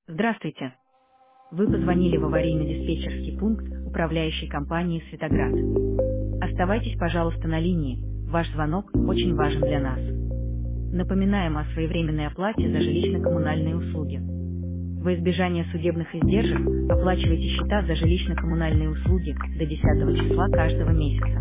Здравствуйте. Вы позвонили в аварийно-диспетчерский пункт управляющей компании «Светоград». Оставайтесь, пожалуйста, на линии. Ваш звонок очень важен для нас. Напоминаем о своевременной оплате за жилищно-коммунальные услуги. Во избежание судебных издержек оплачивайте счета за жилищно-коммунальные услуги до 10 числа каждого месяца.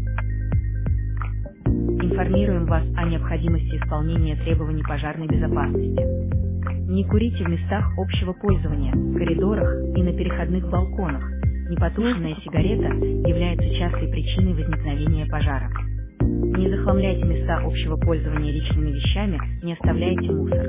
Информируем вас о необходимости исполнения требований пожарной безопасности. Не курите в местах общего пользования, в коридорах и на переходных балконах. Непотушенная сигарета является частой причиной возникновения пожара. Не захламляйте места общего пользования личными вещами, не оставляйте мусор.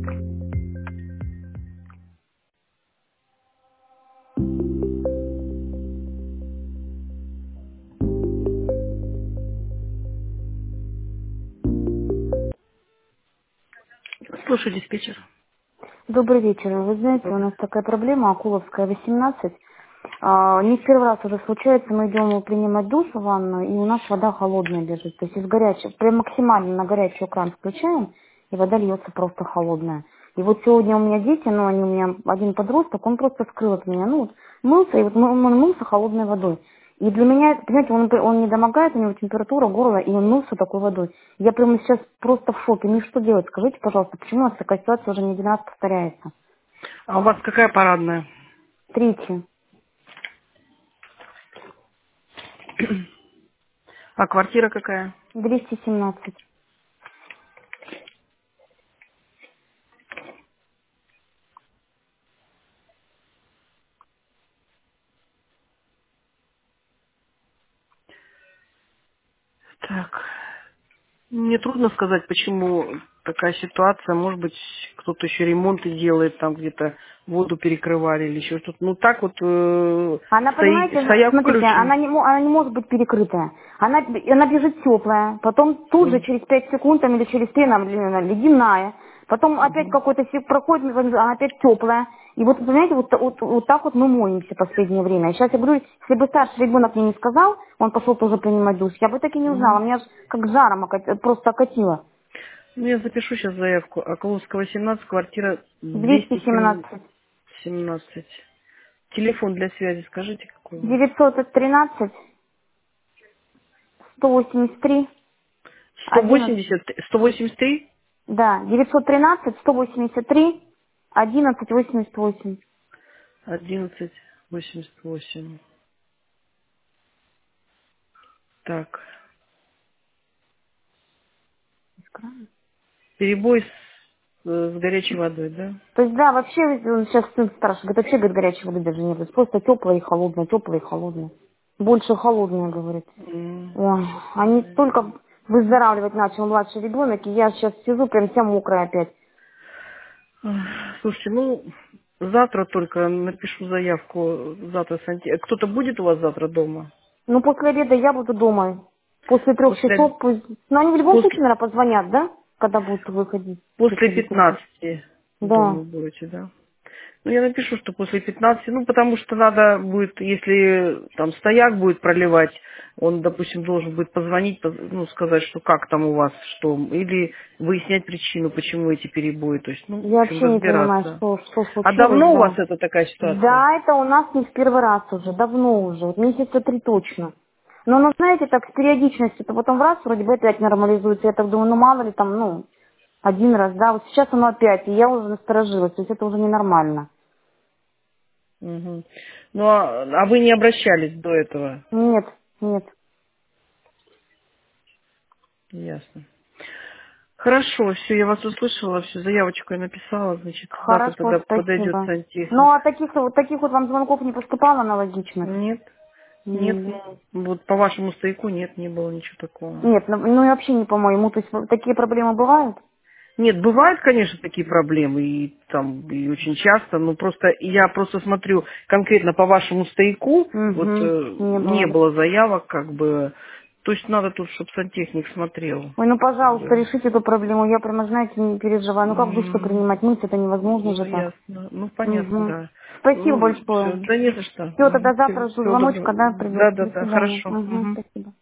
Слушай, диспетчер. Добрый вечер. Вы знаете, у нас такая проблема, Акуловская, 18. Не в первый раз уже случается, мы идем принимать душ в ванну, и у нас вода холодная лежит. То есть из горячей, прям максимально на горячий кран включаем, и вода льется просто холодная. И вот сегодня у меня дети, они у меня один подросток, он просто скрыл от меня, мылся, и вот он мылся холодной водой. И для меня, понимаете, он не домогает, у него температура горла, и он мылся такой водой. Я прямо сейчас просто в шоке. Мне что делать? Скажите, пожалуйста, почему у нас такая ситуация уже не один раз повторяется? А у вас какая парадная? Третье. А квартира какая? 217. Так. Мне трудно сказать, почему такая ситуация. Может быть, кто-то еще ремонты делает, там где-то воду перекрывали или еще что-то. Ну так вот Она, понимаете, стояк смотрите, включен. она не может быть перекрытая. Она бежит теплая, потом тут же Мгм. через 5 секунд там, или через 3 она ледяная, потом опять Мгм. какой-то проходит, она опять теплая. И вот, понимаете, вот так вот мы моемся в последнее время. И сейчас я говорю, если бы старший ребенок мне не сказал, он пошел тоже принимать душ, я бы так и не узнала. Мгм. Меня аж как жаром просто окатило. Ну, я запишу сейчас заявку. Околовского 17, квартира 217. 217. 17. Телефон для связи скажите, какой у вас? 913 183 11. 180, 183? Да, 913 183 1188. 1188. Так. Перебой с горячей водой, да? То есть, да, вообще, сейчас сын старший, говорит, вообще, говорит, горячей воды даже не будет. Просто теплая и холодная, теплая и холодная. Больше холодная, говорит. Ой, они только выздоравливать начал младший ребенок, и я сейчас сижу прям вся мокрая опять. Слушайте, завтра только напишу заявку. Завтра Кто-то будет у вас завтра дома? Ну, после обеда я буду дома. После 3 часов пусть... Ну, они в любом После, случае, наверное, позвонят, да? Когда будут выходить, после приходить утром. 15 Да. дома будете, да? Ну, я напишу, что после 15, потому что надо будет, если там стояк будет проливать, он, допустим, должен будет позвонить, сказать, что как там у вас, что, или выяснять причину, почему эти перебои, то есть, в Я общем, вообще не понимаю, разбираться. что А случилось, давно у вас да. это такая ситуация? Да, это у нас не в первый раз уже, давно уже, вот месяца 3 точно. Но, знаете, так с периодичностью, то потом раз, вроде бы опять нормализуется. Я так думаю, мало ли там, один раз, да, вот сейчас оно опять, и я уже насторожилась, то есть это уже ненормально. Мгм. Ну, а вы не обращались до этого? Нет, нет. Ясно. Хорошо, все, я вас услышала, все, заявочку я написала, значит, завтра Хорошо, тогда подойдет спасибо. Ну, сантехник. а таких вот вам звонков не поступало аналогичных? Нет, нет, Нет, да? вот по вашему стояку нет, не было ничего такого. Нет, и вообще не по-моему, то есть такие проблемы бывают? Нет, бывают, конечно, такие проблемы, и очень часто, но просто я просто смотрю конкретно по вашему стояку, вот Угу, не не было, да. было заявок, то есть надо тут, чтобы сантехник смотрел. Ой, пожалуйста, Да. решите эту проблему. Я прямо, знаете, не переживаю. Ну как душ-то принимать? Мыть это невозможно же так. Ясно. Понятно, Угу. да. Спасибо Все, большое. да не за что. Все, тогда завтра жду Всего доброго. звоночка, да, придет. Да, да, До да, свидания. хорошо. Угу, Мгм. спасибо.